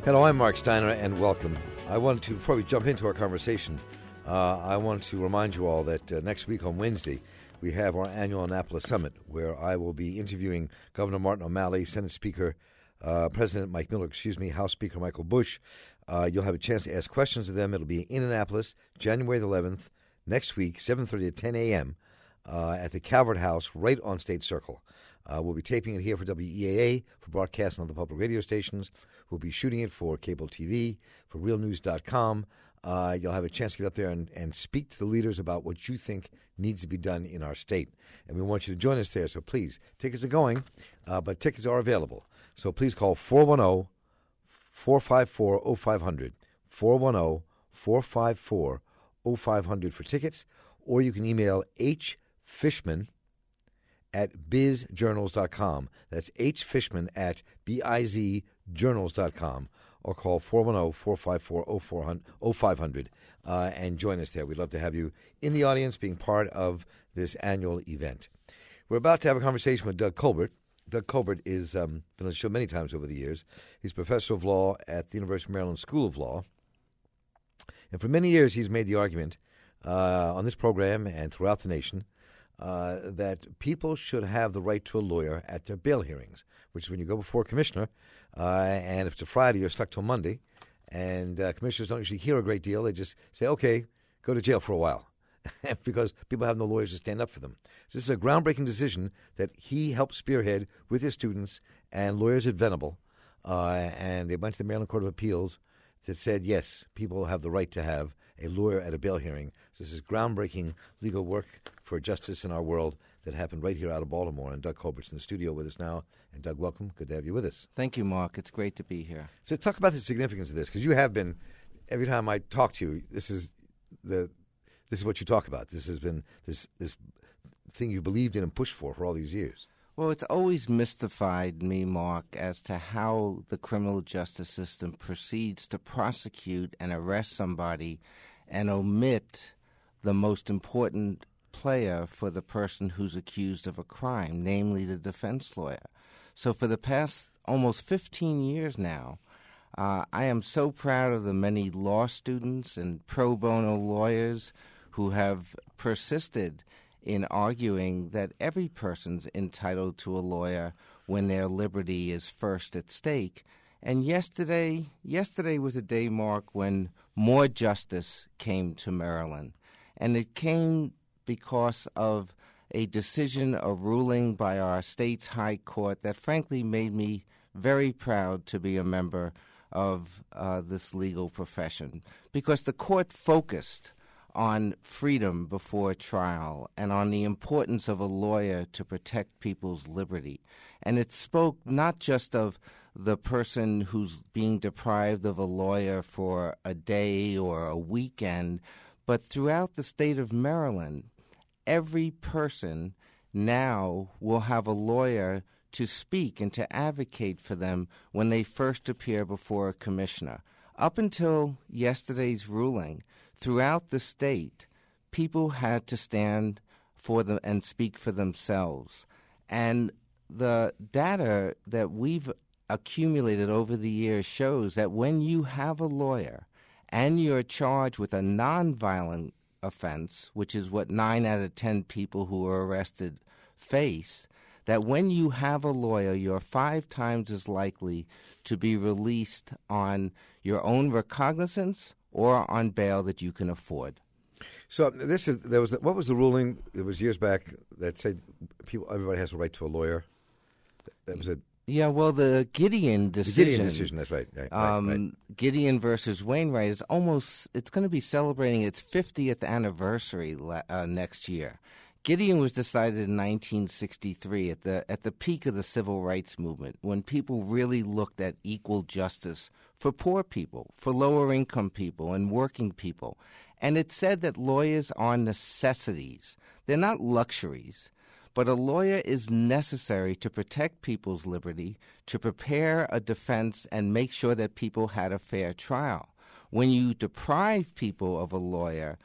Hello, I'm Mark Steiner, and welcome. Before we jump into our conversation, I want to remind you all that next week on Wednesday, we have our annual Annapolis Summit, where I will be interviewing Governor Martin O'Malley, Senate Speaker, President Mike Miller, House Speaker Michael Bush. You'll have a chance to ask questions of them. It'll be in Annapolis, January the 11th, next week, 7:30 to 10 a.m., at the Calvert House, right on State Circle. We'll be taping it here for WEAA, for broadcast on the public radio stations. We'll be shooting it for cable TV, for realnews.com. You'll have a chance to get up there and speak to the leaders about what you think needs to be done in our state. And we want you to join us there, so please, tickets are going, but tickets are available. So please call 410-454-0500, 410-454-0500 for tickets, or you can email hfishman@bizjournals.com. That's hfishman@bizjournals.com, or call 410-454-0500 and join us there. We'd love to have you in the audience being part of this annual event. We're about to have a conversation with Doug Colbert. Doug Colbert is been on the show many times over the years. He's professor of law at the University of Maryland School of Law. And for many years, he's made the argument on this program and throughout the nation that people should have the right to a lawyer at their bail hearings, which is when you go before a commissioner, and if it's a Friday, you're stuck till Monday, and commissioners don't usually hear a great deal. They just say, okay, go to jail for a while, because people have no lawyers to stand up for them. So this is a groundbreaking decision that he helped spearhead with his students and lawyers at Venable, and they went to the Maryland Court of Appeals that said, yes, people have the right to have a lawyer at a bail hearing. So this is groundbreaking legal work for justice in our world that happened right here out of Baltimore. And Doug Colbert's in the studio with us now. And Doug, welcome. Good to have you with us. Thank you, Mark. It's great to be here. So talk about the significance of this, because you have been, every time I talk to you, this is what you talk about. This has been this thing you believed in and pushed for all these years. Well, it's always mystified me, Mark, as to how the criminal justice system proceeds to prosecute and arrest somebody and omit the most important player for the person who's accused of a crime, namely the defense lawyer. So for the past almost 15 years now, I am so proud of the many law students and pro bono lawyers who have persisted in arguing that every person's entitled to a lawyer when their liberty is first at stake. And yesterday was a day, Mark, when more justice came to Maryland. And it came because of a decision, a ruling by our state's high court that frankly made me very proud to be a member of this legal profession, because the court focused on freedom before trial and on the importance of a lawyer to protect people's liberty. And it spoke not just of the person who's being deprived of a lawyer for a day or a weekend, but throughout the state of Maryland, every person now will have a lawyer to speak and to advocate for them when they first appear before a commissioner. Up until yesterday's ruling, throughout the state, people had to stand for them and speak for themselves. And the data that we've accumulated over the years shows that when you have a lawyer and you're charged with a nonviolent offense, which is what 9 out of 10 people who are arrested face, that when you have a lawyer, you're 5 times as likely to be released on your own recognizance or on bail that you can afford. So what was the ruling? It was years back that said everybody has a right to a lawyer. That was the Gideon decision. The Gideon decision, that's right. Right. Gideon versus Wainwright is it's going to be celebrating its 50th anniversary next year. Gideon was decided in 1963 at the peak of the civil rights movement, when people really looked at equal justice for poor people, for lower income people, and working people. And it said that lawyers are necessities. They're not luxuries. But a lawyer is necessary to protect people's liberty, to prepare a defense, and make sure that people had a fair trial. When you deprive people of a lawyer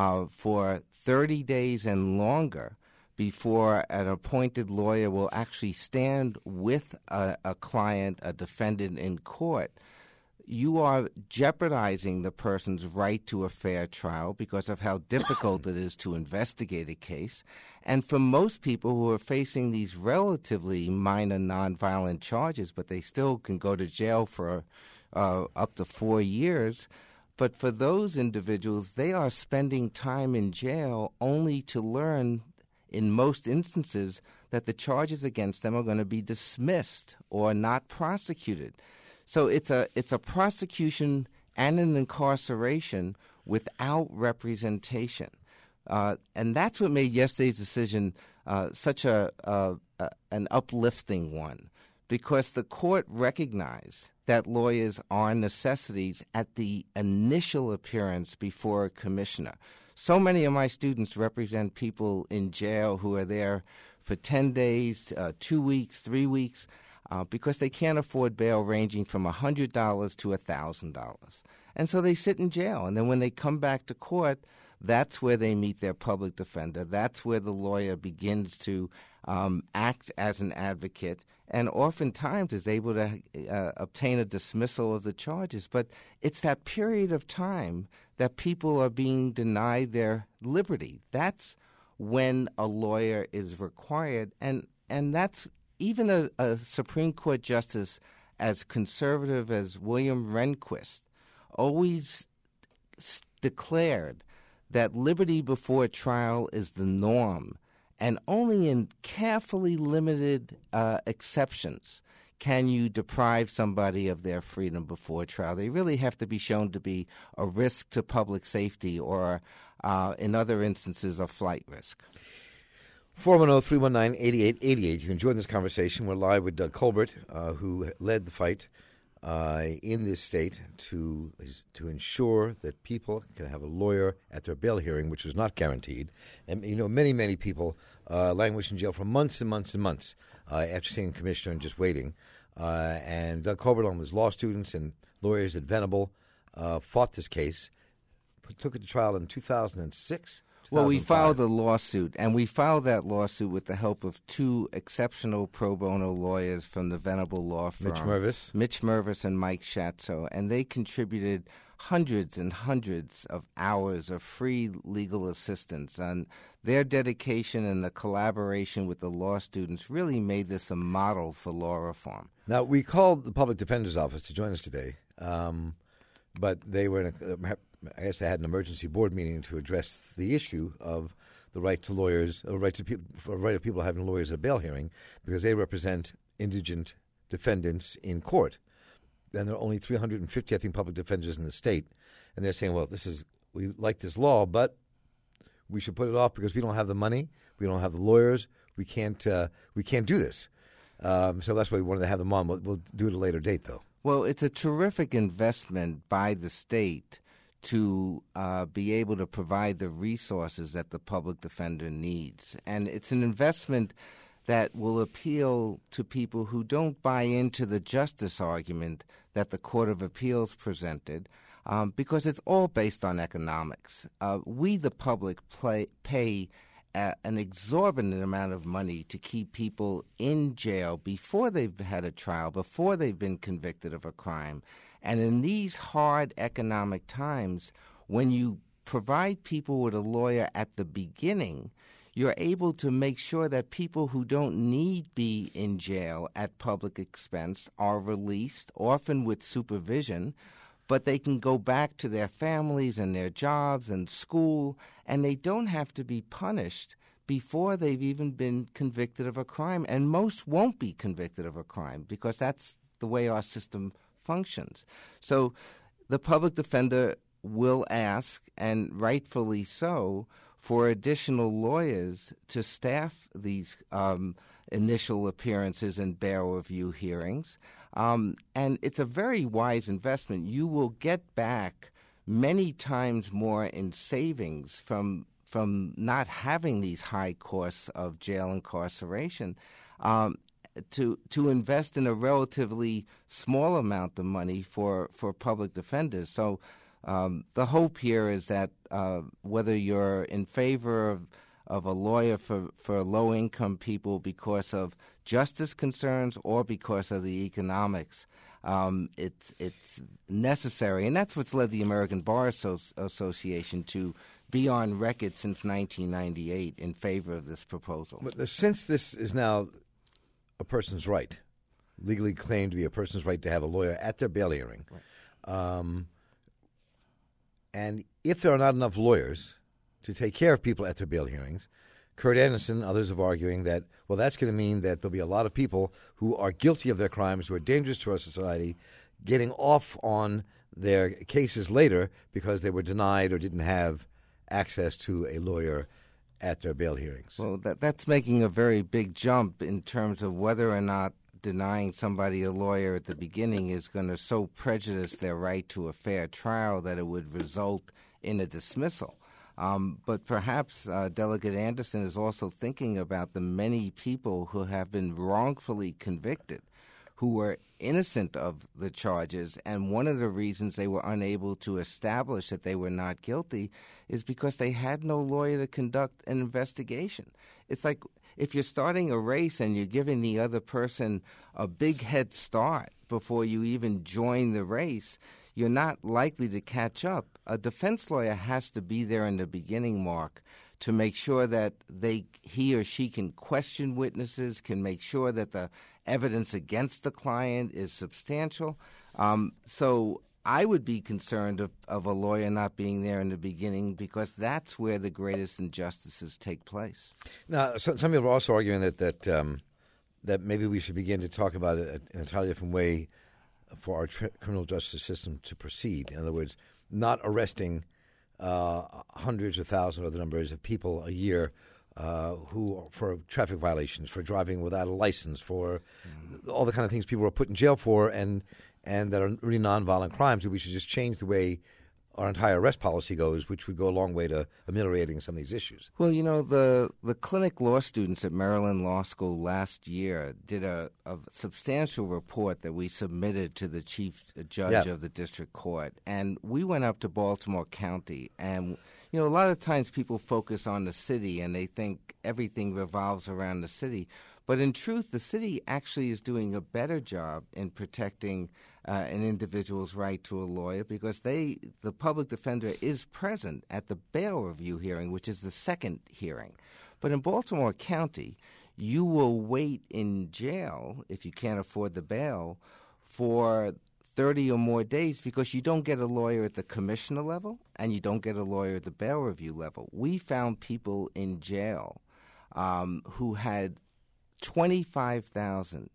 for 30 days and longer before an appointed lawyer will actually stand with a client, a defendant in court, you are jeopardizing the person's right to a fair trial because of how difficult it is to investigate a case. And for most people who are facing these relatively minor nonviolent charges, but they still can go to jail for up to 4 years, but for those individuals, they are spending time in jail only to learn, in most instances, that the charges against them are going to be dismissed or not prosecuted. So it's a prosecution and an incarceration without representation. And that's what made yesterday's decision such an uplifting one, because the court recognized that lawyers are necessities at the initial appearance before a commissioner. So many of my students represent people in jail who are there for 10 days, 2 weeks, 3 weeks, because they can't afford bail ranging from $100 to $1,000. And so they sit in jail. And then when they come back to court, that's where they meet their public defender. That's where the lawyer begins to act as an advocate and oftentimes is able to obtain a dismissal of the charges. But it's that period of time that people are being denied their liberty. That's when a lawyer is required. And that's even a Supreme Court justice as conservative as William Rehnquist always declared that liberty before trial is the norm, and only in carefully limited exceptions can you deprive somebody of their freedom before trial. They really have to be shown to be a risk to public safety or, in other instances, a flight risk. 410-319-8888. You can join this conversation. We're live with Doug Colbert, who led the fight in this state to ensure that people can have a lawyer at their bail hearing, which was not guaranteed. And, many people languished in jail for months and months and months after seeing a commissioner and just waiting. And Doug Colbert, along with his law students and lawyers at Venable, fought this case, took it to trial in 2006. Well, we filed a lawsuit, and we filed that lawsuit with the help of two exceptional pro bono lawyers from the Venable law firm. Mitch Mervis and Mike Schatzo, and they contributed hundreds and hundreds of hours of free legal assistance. And their dedication and the collaboration with the law students really made this a model for law reform. Now, we called the Public Defender's Office to join us today, but they were I guess they had an emergency board meeting to address the issue of the right to lawyers, or right of people having lawyers at a bail hearing, because they represent indigent defendants in court. And there are only 350, I think, public defenders in the state, and they're saying, well, we like this law, but we should put it off because we don't have the money, we don't have the lawyers, we can't do this. So that's why we wanted to have them on. We'll do it at a later date, though. Well, it's a terrific investment by the state to be able to provide the resources that the public defender needs. And it's an investment that will appeal to people who don't buy into the justice argument that the Court of Appeals presented, because it's all based on economics. We, the public, pay an exorbitant amount of money to keep people in jail before they've had a trial, before they've been convicted of a crime. And in these hard economic times, when you provide people with a lawyer at the beginning, you're able to make sure that people who don't need be in jail at public expense are released, often with supervision, but they can go back to their families and their jobs and school, and they don't have to be punished before they've even been convicted of a crime. And most won't be convicted of a crime because that's the way our system functions. So the public defender will ask, and rightfully so, for additional lawyers to staff these initial appearances and bail review hearings. And it's a very wise investment. You will get back many times more in savings from not having these high costs of jail incarceration. To invest in a relatively small amount of money for public defenders. So the hope here is that whether you're in favor a lawyer for low-income people because of justice concerns or because of the economics. It's necessary, and that's what's led the American Bar Association to be on record since 1998 in favor of this proposal. But since this is now a person's right, legally claimed to be a person's right to have a lawyer at their bail hearing, right. And if there are not enough lawyers to take care of people at their bail hearings, Kurt Andersen, others are arguing that, well, that's going to mean that there'll be a lot of people who are guilty of their crimes, who are dangerous to our society, getting off on their cases later because they were denied or didn't have access to a lawyer at their bail hearings. Well, that's making a very big jump in terms of whether or not denying somebody a lawyer at the beginning is going to so prejudice their right to a fair trial that it would result in a dismissal. But perhaps Delegate Andersen is also thinking about the many people who have been wrongfully convicted, who were innocent of the charges, and one of the reasons they were unable to establish that they were not guilty is because they had no lawyer to conduct an investigation. It's like if you're starting a race and you're giving the other person a big head start before you even join the race, you're not likely to catch up. A defense lawyer has to be there in the beginning, Mark, to make sure that he or she can question witnesses, can make sure that the evidence against the client is substantial. So I would be concerned of a lawyer not being there in the beginning because that's where the greatest injustices take place. Now, some people are also arguing that maybe we should begin to talk about it in an entirely different way for our criminal justice system to proceed. In other words, not arresting hundreds of thousands or the numbers of people a year who for traffic violations, for driving without a license, for all the kind of things people are put in jail for and that are really nonviolent crimes. That we should just change the way our entire arrest policy goes, which would go a long way to ameliorating some of these issues. Well, you know, the clinic law students at Maryland Law School last year did a substantial report that we submitted to the chief judge of the district court. And we went up to Baltimore County. And, you know, a lot of times people focus on the city and they think everything revolves around the city. But in truth, the city actually is doing a better job in protecting an individual's right to a lawyer because the public defender is present at the bail review hearing, which is the second hearing. But in Baltimore County, you will wait in jail, if you can't afford the bail, for 30 or more days because you don't get a lawyer at the commissioner level and you don't get a lawyer at the bail review level. We found people in jail who had $25,000,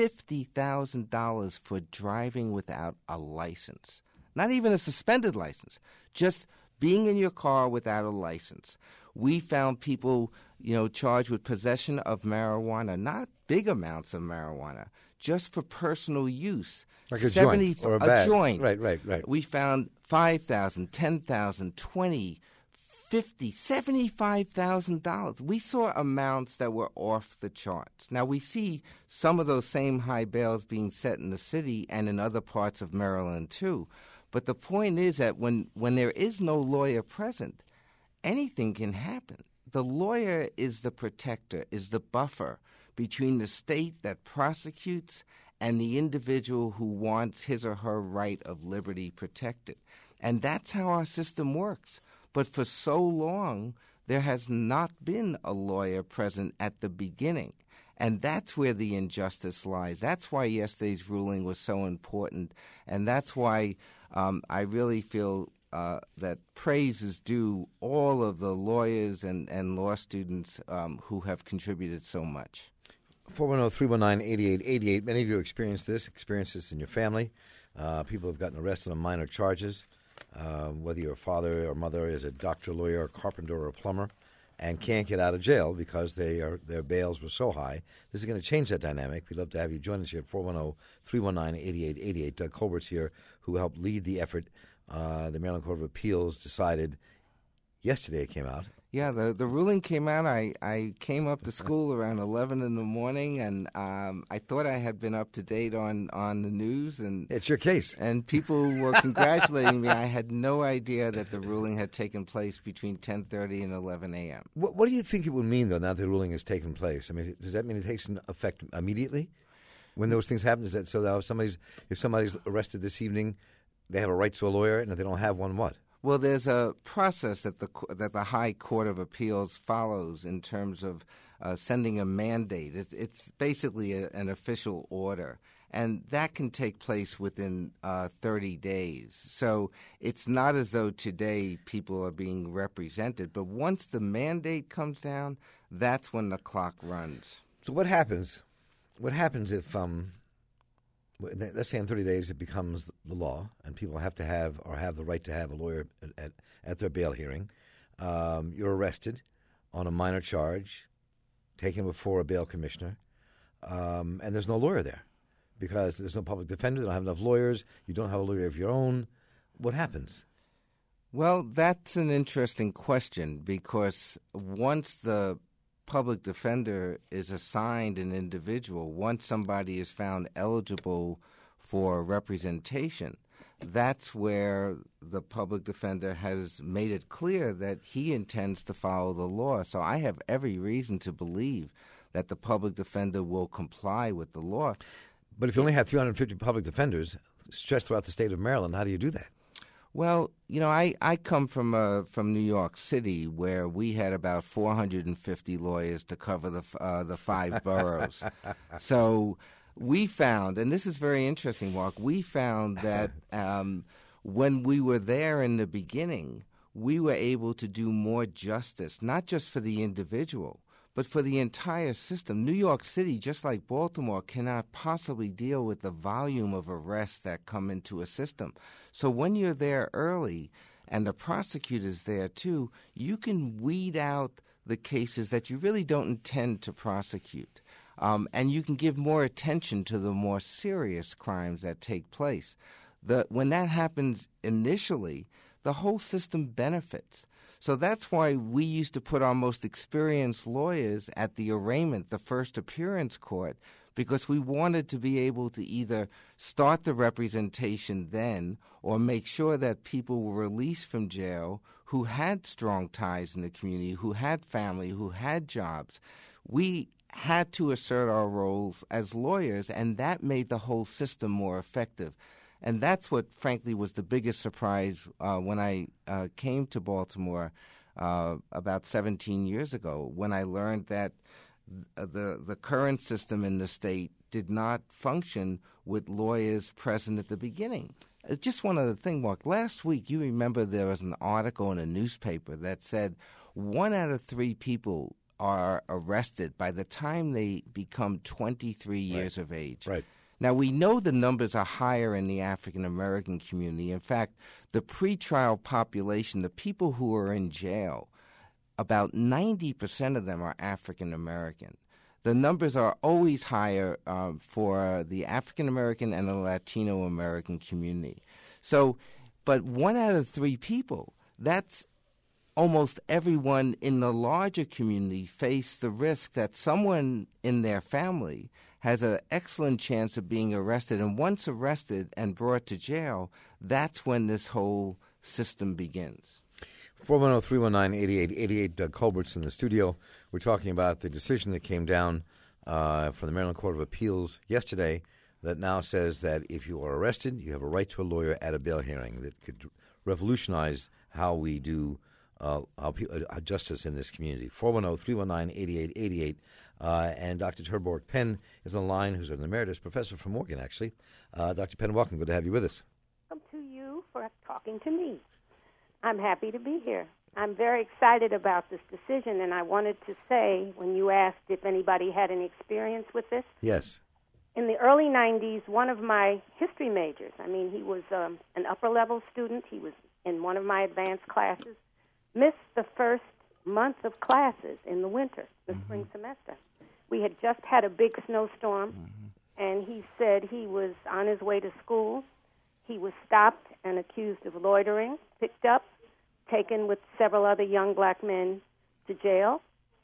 $50,000 for driving without a license. Not even a suspended license, just being in your car without a license. We found people, you know, charged with possession of marijuana, not big amounts of marijuana, just for personal use. Like a joint or a bag. Joint. Right. We found $5,000, $10,000, $20,000, $50,000, $75,000. We saw amounts that were off the charts. Now, we see some of those same high bails being set in the city and in other parts of Maryland, too. But the point is that when there is no lawyer present, anything can happen. The lawyer is the protector, is the buffer between the state that prosecutes and the individual who wants his or her right of liberty protected. And that's how our system works. But for so long, there has not been a lawyer present at the beginning. And that's where the injustice lies. That's why yesterday's ruling was so important. And that's why I really feel that praise is due all of the lawyers and law students who have contributed so much. 410-319-8888. Many of you experienced this in your family. People have gotten arrested on minor charges. Whether your father or mother is a doctor, lawyer, or carpenter, or a plumber, and can't get out of jail because their bails were so high. This is going to change that dynamic. We'd love to have you join us here at 410-319-8888. Doug Colbert's here, who helped lead the effort. The Maryland Court of Appeals decided Yesterday it came out. Yeah, the ruling came out. I came up to school around 11 in the morning, and I thought I had been up to date on the news. And It's your case. And people were congratulating me. I had no idea that the ruling had taken place between 10:30 and 11 a.m. What do you think it would mean, though, now the ruling has taken place? I mean, does that mean it takes effect immediately when those things happen? Is that so now if somebody's arrested this evening, they have a right to a lawyer, and if they don't have one, what? Well, there's a process that the High Court of Appeals follows in terms of sending a mandate. It's basically an official order, and that can take place within 30 days. So it's not as though today people are being represented, but once the mandate comes down, that's when the clock runs. So what happens? What happens if let's say in 30 days it becomes the law and people have to have the right to have a lawyer at their bail hearing. You're arrested on a minor charge, taken before a bail commissioner, and there's no lawyer there because there's no public defender, they don't have enough lawyers, you don't have a lawyer of your own. What happens? Well, that's an interesting question because once the public defender is assigned an individual, once somebody is found eligible for representation, that's where the public defender has made it clear that he intends to follow the law. So I have every reason to believe that the public defender will comply with the law. But if you only have 350 public defenders stretched throughout the state of Maryland, how do you do that? Well, I come from New York City, where we had about 450 lawyers to cover the 5 boroughs. So we found, and this is very interesting, Mark, we found that when we were there in the beginning, we were able to do more justice, not just for the individual, but for the entire system. New York City, just like Baltimore, cannot possibly deal with the volume of arrests that come into a system. So when you're there early, and the prosecutor's there too, you can weed out the cases that you really don't intend to prosecute. And you can give more attention to the more serious crimes that take place. When that happens initially, the whole system benefits. So that's why we used to put our most experienced lawyers at the arraignment, the first appearance court, because we wanted to be able to either start the representation then or make sure that people were released from jail who had strong ties in the community, who had family, who had jobs. We had to assert our roles as lawyers, and that made the whole system more effective. And that's what, frankly, was the biggest surprise when I came to Baltimore about 17 years ago, when I learned that the current system in the state did not function with lawyers present at the beginning. Just one other thing, Mark. Last week, you remember there was an article in a newspaper that said 1 out of 3 people are arrested by the time they become 23 years of age. Right. Now, we know the numbers are higher in the African-American community. In fact, the pretrial population, the people who are in jail, about 90% of them are African-American. The numbers are always higher for the African-American and the Latino-American community. So, but 1 out of 3 people, that's almost everyone in the larger community face the risk that someone in their family has an excellent chance of being arrested. And once arrested and brought to jail, that's when this whole system begins. 410-319-8888. Doug Colbert's in the studio. We're talking about the decision that came down from the Maryland Court of Appeals yesterday that now says that if you are arrested, you have a right to a lawyer at a bail hearing that could revolutionize how we do justice in this community. 410-319-8888. And Dr. Terborg Penn is on the line, who's an emeritus professor from Morgan, actually. Dr. Penn, welcome. Good to have you with us. Welcome to you for talking to me. I'm happy to be here. I'm very excited about this decision, and I wanted to say, when you asked if anybody had any experience with this, yes. In the early 90s, one of my history majors, he was an upper-level student. He was in one of my advanced classes, missed the first month of classes in the winter, the spring semester. We had just had a big snowstorm, and he said he was on his way to school. He was stopped and accused of loitering, picked up, taken with several other young black men to jail.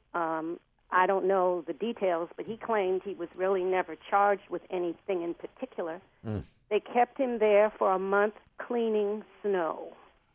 I don't know the details, but he claimed he was really never charged with anything in particular. They kept him there for a month cleaning snow.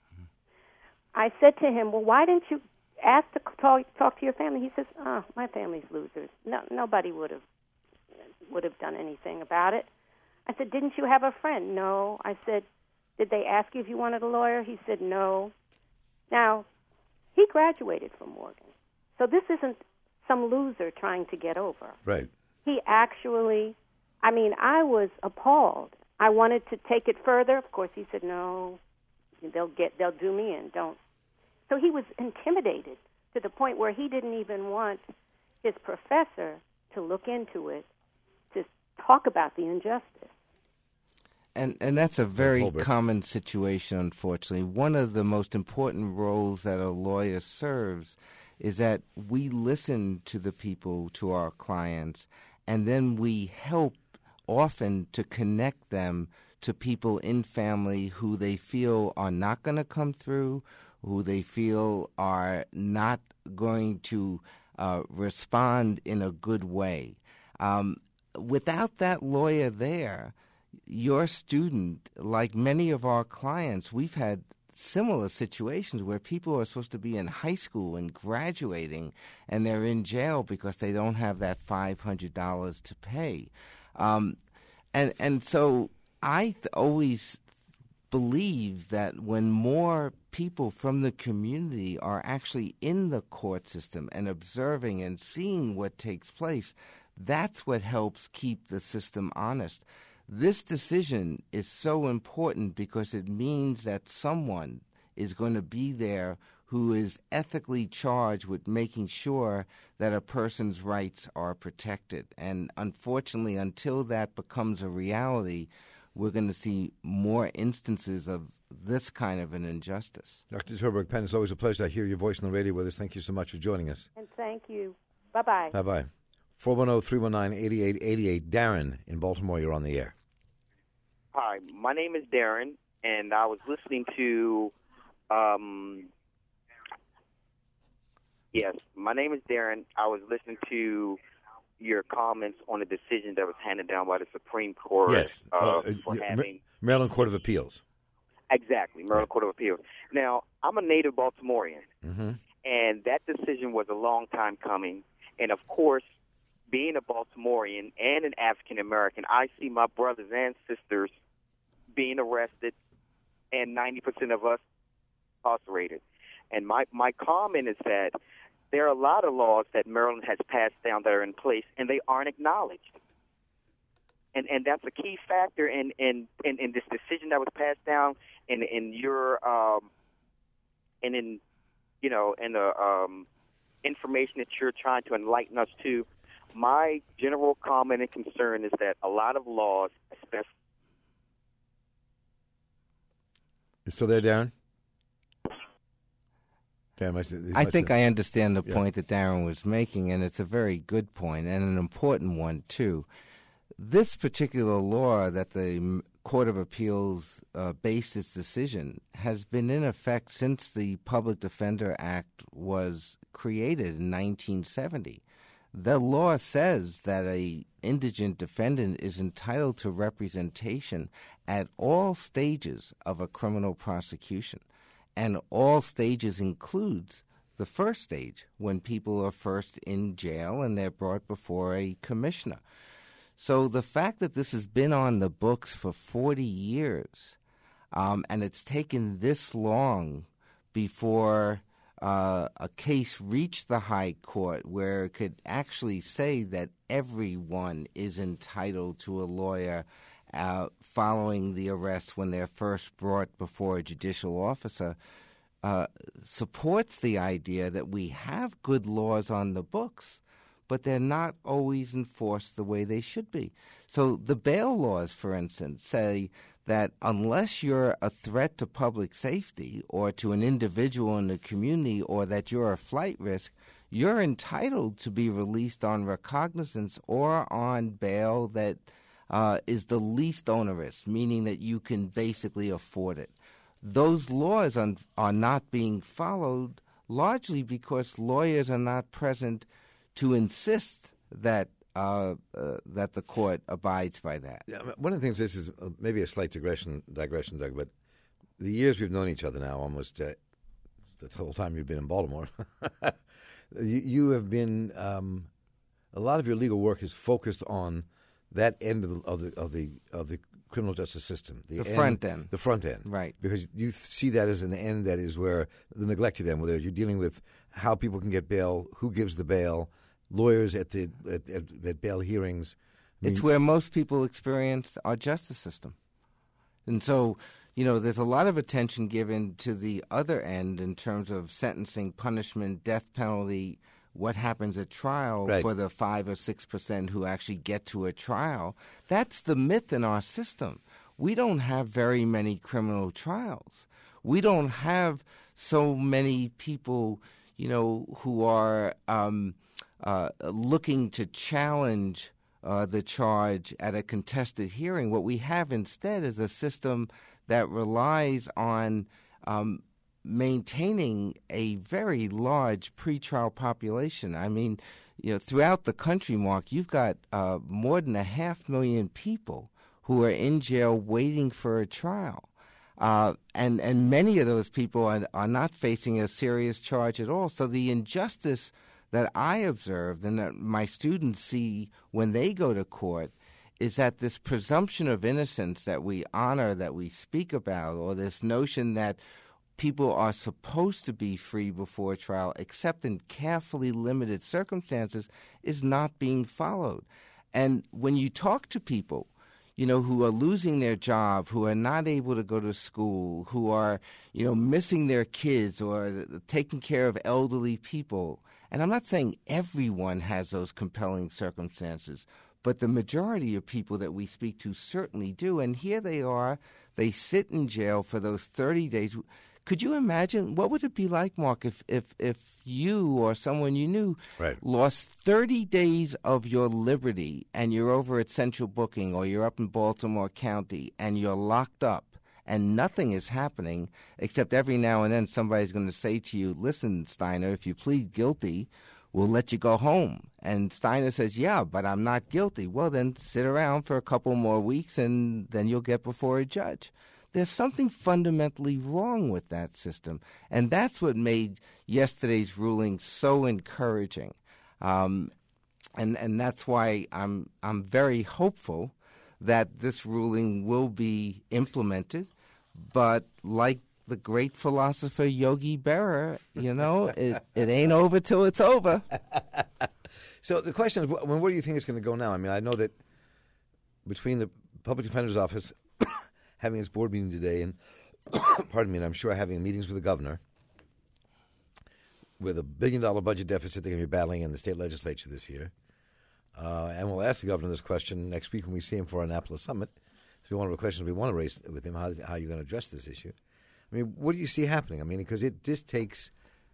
I said to him, well, why didn't you ask to talk to your family? He says, my family's losers. No, nobody would have done anything about it. I said, didn't you have a friend? No. I said, did they ask you if you wanted a lawyer? He said, no. Now, he graduated from Morgan. So this isn't some loser trying to get over. Right. He actually, I was appalled. I wanted to take it further. Of course, he said, no, they'll do me in. Don't. So he was intimidated to the point where he didn't even want his professor to look into it, to talk about the injustice. And that's a very common situation, unfortunately. One of the most important roles that a lawyer serves is that we listen to the people, to our clients, and then we help often to connect them to people in family who they feel are not going to come through, who they feel are not going to respond in a good way. Without that lawyer there, your student, like many of our clients, we've had similar situations where people are supposed to be in high school and graduating, and they're in jail because they don't have that $500 to pay. And so I always believe that when more people from the community are actually in the court system and observing and seeing what takes place, that's what helps keep the system honest. This decision is so important because it means that someone is going to be there who is ethically charged with making sure that a person's rights are protected. And unfortunately, until that becomes a reality, we're going to see more instances of this kind of an injustice. Dr. Terburg Penn, it's always a pleasure to hear your voice on the radio with us. Thank you so much for joining us. And thank you. Bye-bye. Bye-bye. 410-319-8888. Darren in Baltimore, you're on the air. Hi, my name is Darren, and I was listening to, yes, my name is Darren. I was listening to your comments on the decision that was handed down by the Supreme Court. Yes, for having Maryland Court of Appeals. Exactly, Maryland Court of Appeals. Now, I'm a native Baltimorean, and that decision was a long time coming. And, of course, being a Baltimorean and an African-American, I see my brothers and sisters being arrested and 90% of us incarcerated. And my comment is that there are a lot of laws that Maryland has passed down that are in place, and they aren't acknowledged. And that's a key factor in this decision that was passed down, in your and in the information that you're trying to enlighten us to. My general comment and concern is that a lot of laws, especially... You still there, Darren? I think I understand the point that Darren was making, and it's a very good point and an important one, too. This particular law that the Court of Appeals based its decision has been in effect since the Public Defender Act was created in 1970. The law says that an indigent defendant is entitled to representation at all stages of a criminal prosecution. And all stages includes the first stage, when people are first in jail and they're brought before a commissioner. So the fact that this has been on the books for 40 years and it's taken this long before a case reached the high court where it could actually say that everyone is entitled to a lawyer following the arrest when they're first brought before a judicial officer, supports the idea that we have good laws on the books, but they're not always enforced the way they should be. So the bail laws, for instance, say that unless you're a threat to public safety or to an individual in the community or that you're a flight risk, you're entitled to be released on recognizance or on bail that is the least onerous, meaning that you can basically afford it. those laws are not being followed largely because lawyers are not present to insist that that the court abides by that. Yeah, one of the things, this is maybe a slight digression, Doug, but the years we've known each other now, almost the whole time you've been in Baltimore, you have been, a lot of your legal work is focused on that end of the criminal justice system. The front end. The front end. Right. Because you see that as an end that is where the neglected end, where you're dealing with how people can get bail, who gives the bail, lawyers at bail hearings. It's where most people experience our justice system. And so, there's a lot of attention given to the other end in terms of sentencing, punishment, death penalty, what happens at trial for the 5 or 6% who actually get to a trial. That's the myth in our system. We don't have very many criminal trials. We don't have so many people, who are looking to challenge the charge at a contested hearing. What we have instead is a system that relies on maintaining a very large pretrial population. I mean, throughout the country, Mark, you've got more than 500,000 people who are in jail waiting for a trial. And many of those people are not facing a serious charge at all. So the injustice that I observed and that my students see when they go to court is that this presumption of innocence that we honor, that we speak about, or this notion that people are supposed to be free before trial, except in carefully limited circumstances, is not being followed. And when you talk to people, who are losing their job, who are not able to go to school, who are, missing their kids or taking care of elderly people, and I'm not saying everyone has those compelling circumstances, but the majority of people that we speak to certainly do. And here they are. They sit in jail for those 30 days. Could you imagine what would it be like, Mark, if you or someone you knew lost 30 days of your liberty and you're over at Central Booking or you're up in Baltimore County and you're locked up and nothing is happening except every now and then somebody's going to say to you, listen, Steiner, if you plead guilty, we'll let you go home. And Steiner says, yeah, but I'm not guilty. Well, then sit around for a couple more weeks and then you'll get before a judge. There's something fundamentally wrong with that system. And that's what made yesterday's ruling so encouraging. And that's why I'm very hopeful that this ruling will be implemented. But like the great philosopher Yogi Berra, it ain't over till it's over. So the question is, where do you think it's going to go now? I mean, I know that between the Public Defender's Office having its board meeting today, and and I'm sure having meetings with the governor, with a $1 billion budget deficit they're going to be battling in the state legislature this year. And we'll ask the governor this question next week when we see him for our Annapolis Summit. So one of the questions we want to raise with him, how you're going to address this issue. I mean, what do you see happening? I mean, because this takes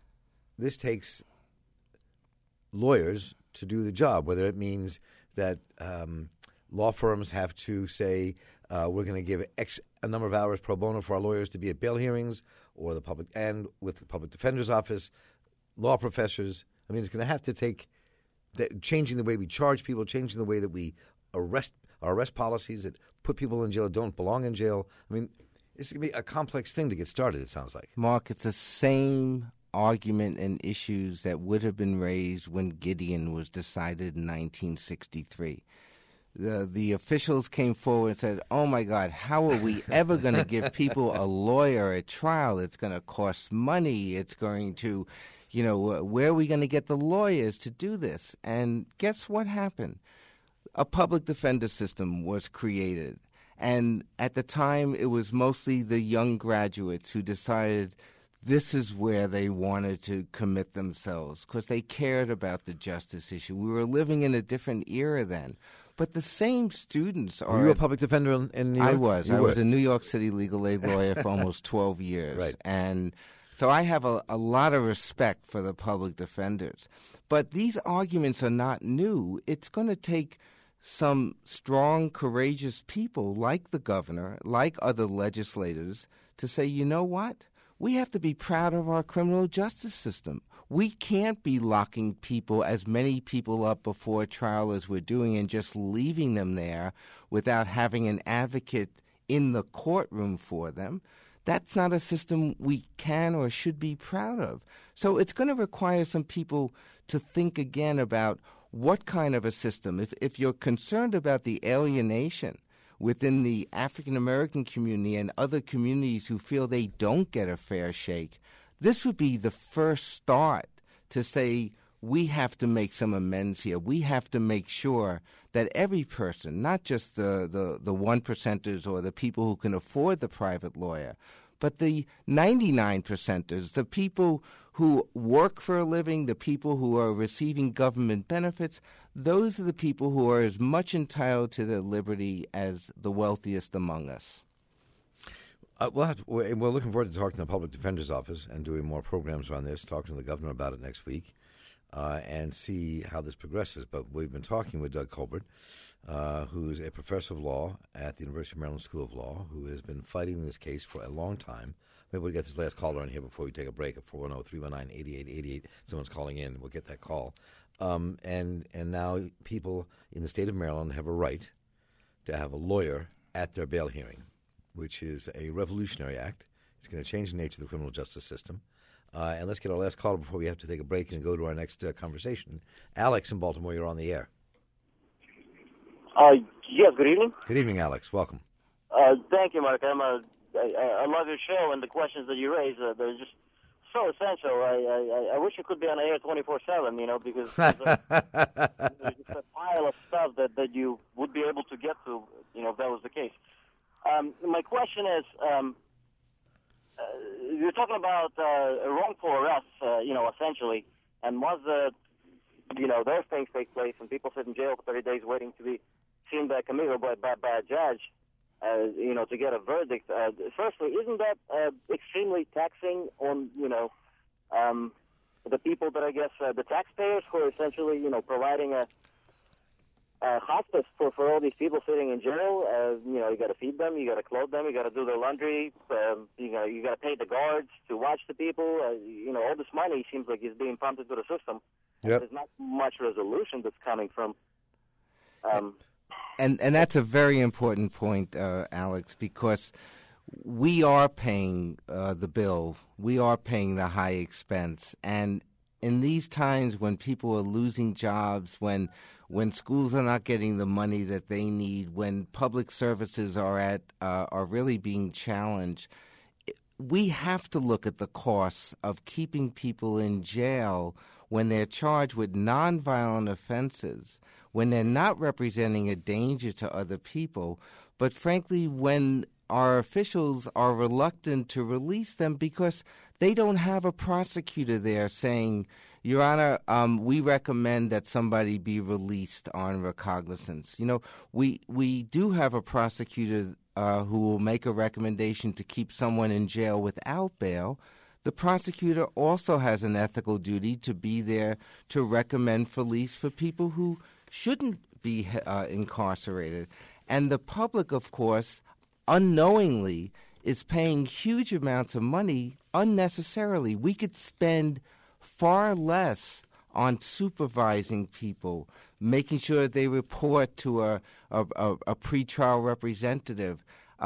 lawyers to do the job, whether it means that law firms have to say, we're going to give X a number of hours pro bono for our lawyers to be at bail hearings, or the public, and with the public defender's office, law professors. I mean, it's going to have to take changing the way we charge people, changing the way that we arrest policies that put people in jail that don't belong in jail. I mean, it's going to be a complex thing to get started, it sounds like. Mark, it's the same argument and issues that would have been raised when Gideon was decided in 1963. The officials came forward and said, oh, my God, how are we ever going to give people a lawyer at trial? It's going to cost money. It's going to, where are we going to get the lawyers to do this? And guess what happened? A public defender system was created. And at the time, it was mostly the young graduates who decided this is where they wanted to commit themselves because they cared about the justice issue. We were living in a different era then. But the same students are... Were you a public defender in New York? I was. I was a New York City legal aid lawyer for almost 12 years. Right. And so I have a lot of respect for the public defenders. But these arguments are not new. It's going to take some strong, courageous people like the governor, like other legislators, to say, you know what? We have to be proud of our criminal justice system. We can't be locking people, as many people up before trial as we're doing, and just leaving them there without having an advocate in the courtroom for them. That's not a system we can or should be proud of. So it's going to require some people to think again about what kind of a system. If you're concerned about the alienation within the African American community and other communities who feel they don't get a fair shake, this would be the first start to say we have to make some amends here. We have to make sure that every person, not just the 1%ers or the people who can afford the private lawyer, but the 99%ers, the people who work for a living, the people who are receiving government benefits, those are the people who are as much entitled to their liberty as the wealthiest among us. We're looking forward to talking to the Public Defender's Office and doing more programs on this, talking to the governor about it next week, and see how this progresses. But we've been talking with Doug Colbert, who's a professor of law at the University of Maryland School of Law, who has been fighting this case for a long time. Maybe we'll get this last caller on here before we take a break at 410-319-8888. Someone's calling in. We'll get that call. And now people in the state of Maryland have a right to have a lawyer at their bail hearing, which is a revolutionary act. It's going to change the nature of the criminal justice system. And let's get our last caller before we have to take a break and go to our next conversation. Alex in Baltimore, you're on the air. Yes, good evening. Good evening, Alex. Welcome. Thank you, Mark. I love your show and the questions that you raise. They're just so essential. I wish you could be on air 24/7, because there's just a pile of stuff that you would be able to get to, if that was the case. My question is, you're talking about wrongful arrests, essentially, and once those things take place and people sit in jail for 30 days waiting to be seen by a committee or by a judge, to get a verdict. Firstly, isn't that extremely taxing on, the people that I guess the taxpayers who are essentially, providing a hospice for all these people sitting in jail? You got to feed them, you got to clothe them, you got to do their laundry, you got to pay the guards to watch the people. All this money seems like is being pumped into the system. Yep. There's not much resolution that's coming from. And that's a very important point, Alex, because we are paying the bill. We are paying the high expense. And in these times when people are losing jobs, when schools are not getting the money that they need, when public services are really being challenged, we have to look at the costs of keeping people in jail when they're charged with nonviolent offenses, when they're not representing a danger to other people, but frankly, when our officials are reluctant to release them because they don't have a prosecutor there saying, Your Honor, we recommend that somebody be released on recognizance. We do have a prosecutor who will make a recommendation to keep someone in jail without bail. The prosecutor also has an ethical duty to be there to recommend release for people who shouldn't be incarcerated. And the public, of course, unknowingly is paying huge amounts of money unnecessarily. We could spend far less on supervising people, making sure they report to a pretrial representative.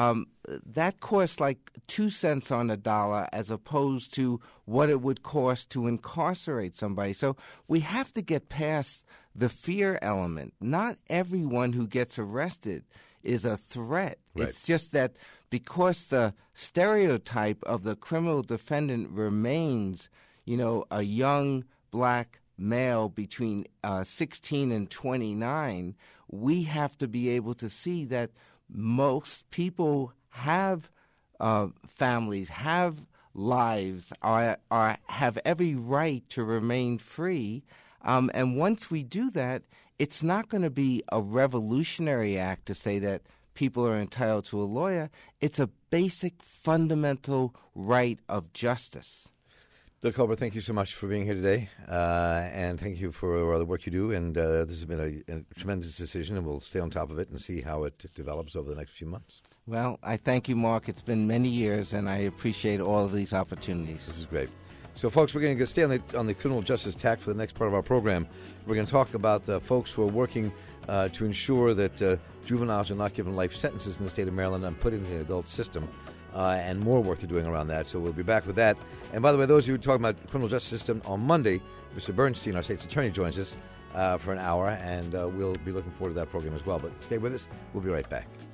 That costs like 2 cents on a dollar as opposed to what it would cost to incarcerate somebody. So we have to get past the fear element. Not everyone who gets arrested is a threat. Right. It's just that because the stereotype of the criminal defendant remains, a young black male between 16 and 29, we have to be able to see that most people have families, have lives, have every right to remain free. And once we do that, it's not going to be a revolutionary act to say that people are entitled to a lawyer. It's a basic fundamental right of justice. Doug Colbert, thank you so much for being here today, and thank you for the work you do. And this has been a tremendous decision, and we'll stay on top of it and see how it develops over the next few months. Well, I thank you, Mark. It's been many years, and I appreciate all of these opportunities. This is great. So, folks, we're going to stay on the criminal justice tack for the next part of our program. We're going to talk about the folks who are working to ensure that juveniles are not given life sentences in the state of Maryland and put into the adult system, and more work they're doing around that. So we'll be back with that. And by the way, those of you talking about the criminal justice system, on Monday, Mr. Bernstein, our state's attorney, joins us for an hour, and we'll be looking forward to that program as well. But stay with us. We'll be right back.